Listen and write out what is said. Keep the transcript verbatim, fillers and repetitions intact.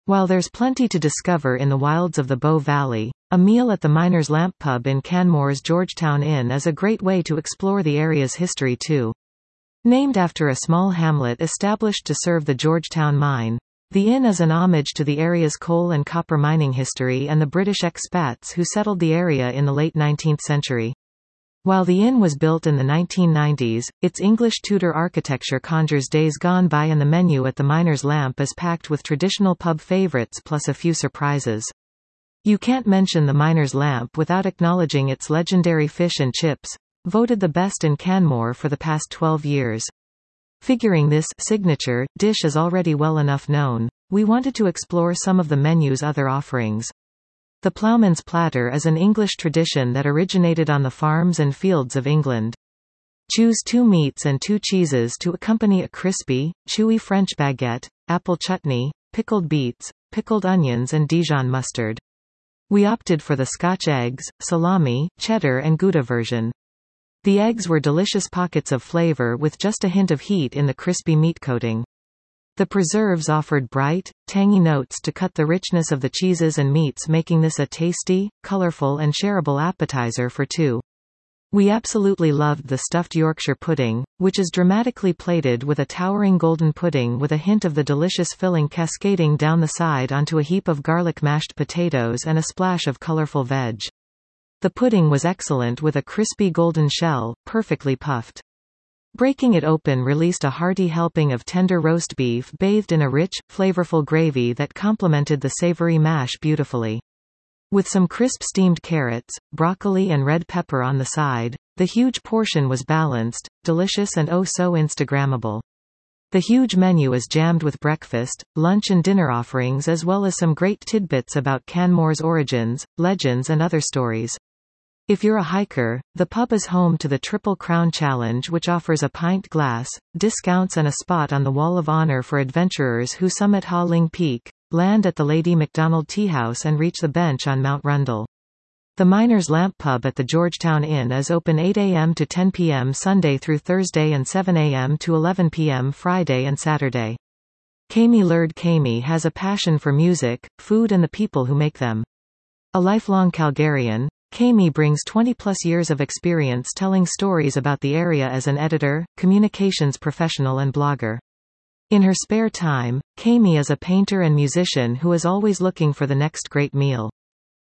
While there's plenty to discover in the wilds of the Bow Valley, a meal at the Miners' Lamp Pub in Canmore's Georgetown Inn is a great way to explore the area's history too. Named after a small hamlet established to serve the Georgetown mine, the inn is an homage to the area's coal and copper mining history and the British expats who settled the area in the late nineteenth century. While the inn was built in the nineteen nineties, its English Tudor architecture conjures days gone by, and the menu at the Miners' Lamp is packed with traditional pub favourites plus a few surprises. You can't mention the Miners' Lamp without acknowledging its legendary fish and chips, voted the best in Canmore for the past twelve years. Figuring this signature dish is already well enough known, we wanted to explore some of the menu's other offerings. The ploughman's platter is an English tradition that originated on the farms and fields of England. Choose two meats and two cheeses to accompany a crispy, chewy French baguette, apple chutney, pickled beets, pickled onions and Dijon mustard. We opted for the Scotch eggs, salami, cheddar and Gouda version. The eggs were delicious pockets of flavor with just a hint of heat in the crispy meat coating. The preserves offered bright, tangy notes to cut the richness of the cheeses and meats, making this a tasty, colorful and shareable appetizer for two. We absolutely loved the stuffed Yorkshire pudding, which is dramatically plated with a towering golden pudding with a hint of the delicious filling cascading down the side onto a heap of garlic mashed potatoes and a splash of colorful veg. The pudding was excellent with a crispy golden shell, perfectly puffed. Breaking it open released a hearty helping of tender roast beef bathed in a rich, flavorful gravy that complemented the savory mash beautifully. With some crisp steamed carrots, broccoli and red pepper on the side, the huge portion was balanced, delicious and oh so Instagrammable. The huge menu is jammed with breakfast, lunch and dinner offerings, as well as some great tidbits about Canmore's origins, legends and other stories. If you're a hiker, the pub is home to the Triple Crown Challenge, which offers a pint glass, discounts and a spot on the Wall of Honor for adventurers who summit Ha Ling Peak, land at the Lady Macdonald Tea House and reach the bench on Mount Rundle. The Miners' Lamp Pub at the Georgetown Inn is open eight a m to ten p m Sunday through Thursday and seven a m to eleven p m Friday and Saturday. Kami Lurd Kami has a passion for music, food and the people who make them. A lifelong Calgarian, Kami brings twenty plus years of experience telling stories about the area as an editor, communications professional and blogger. In her spare time, Kami is a painter and musician who is always looking for the next great meal.